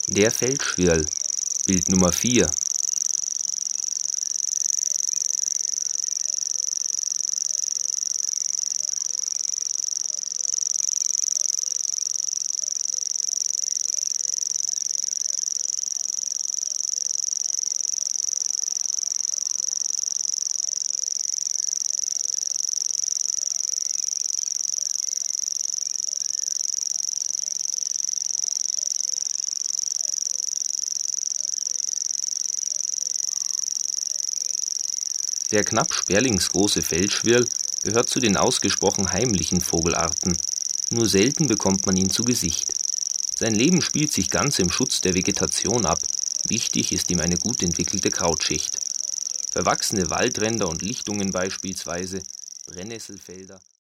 Der Feldschwirl, Bild Nummer 4. Der knapp sperlingsgroße Feldschwirl gehört zu den ausgesprochen heimlichen Vogelarten. Nur selten bekommt man ihn zu Gesicht. Sein Leben spielt sich ganz im Schutz der Vegetation ab. Wichtig ist ihm eine gut entwickelte Krautschicht. Verwachsene Waldränder und Lichtungen beispielsweise, Brennnesselfelder